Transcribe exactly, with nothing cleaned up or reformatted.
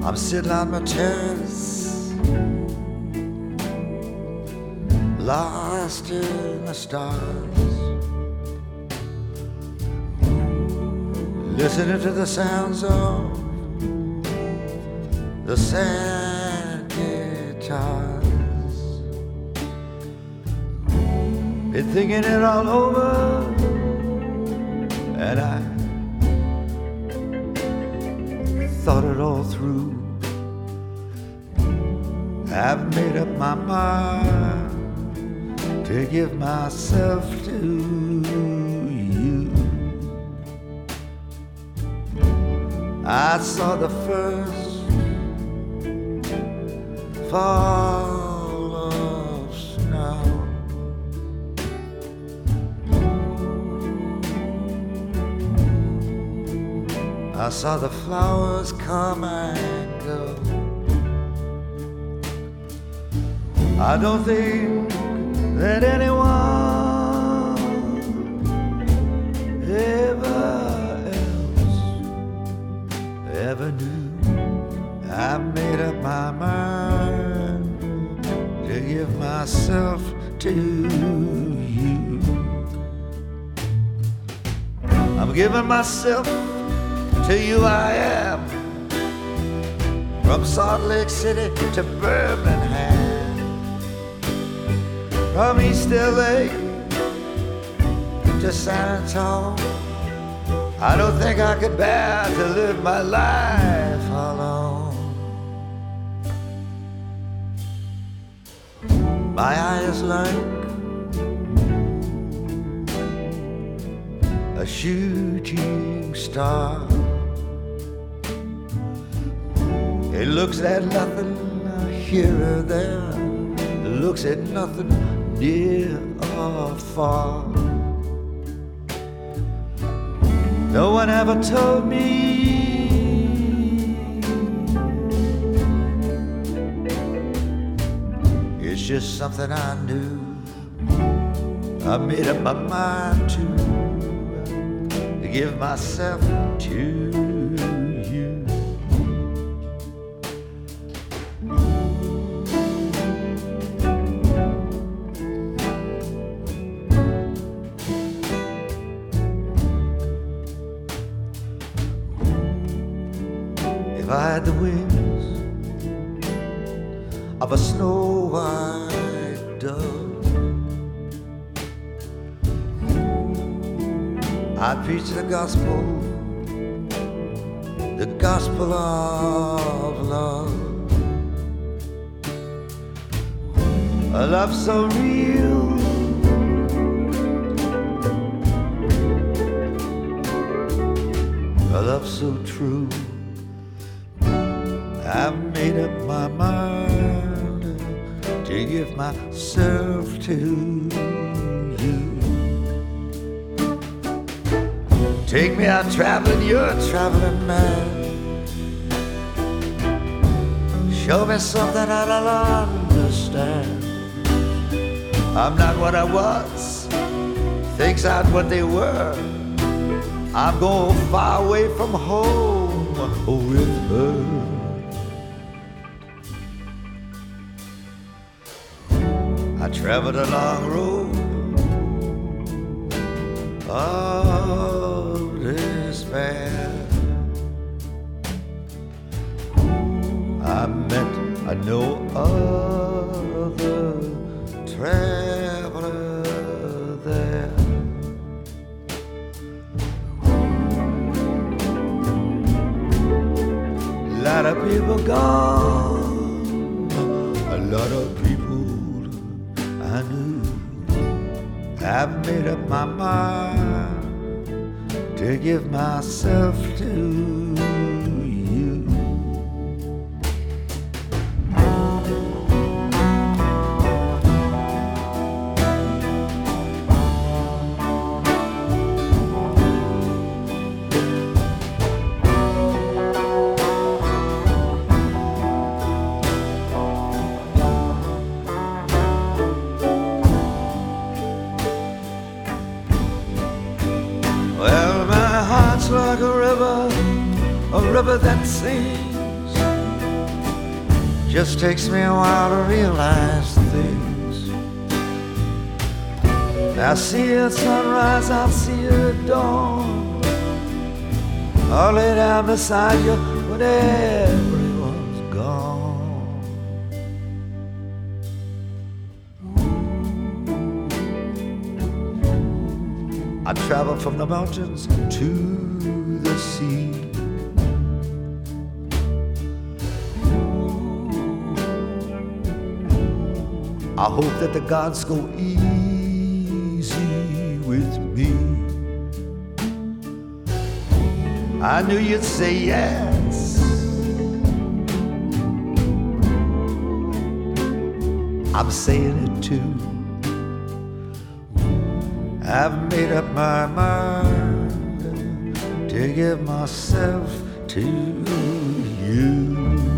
I'm sitting on my terrace, lost in the stars, listening to the sounds of the sad guitars. Been thinking it all over, and I thought it all through. I've made up my mind to give myself to you. I saw the first fall of snow. I saw the flowers come and go. I don't think that anyone ever else ever knew. I made up my mind to give myself to you. I'm giving myself to you, I am. From Salt Lake City to Birmingham, from East L A to San Antonio. I don't think I could bear to live my life alone. My eye is like a shooting star. It looks at nothing here or there, it looks at nothing near or far. No one ever told me it's just something I knew. I made up my mind to, to give myself to you. If I had the wings of a snow white dove, I'd preach the gospel, the gospel of love. A love so real, a love so true. I've made up my mind to give myself to you. Take me out traveling, you're a traveling man. Show me something I don't understand. I'm not what I was, things aren't what they were. I'm going far away from home with her. I traveled a long road of despair. I met a no other traveler there. A lot of people gone, a lot of people I knew. I've made up my mind to give myself to you. Well, my heart's like a river, a river that sings Just takes me a while to realize things. I'll see you at sunrise, I'll see you at dawn. I'll lay down beside you when everyone's gone. I travel from the mountains to the sea. I hope that the gods go easy with me. I knew you'd say yes. I'm saying it too. I've made up my mind to give myself to you.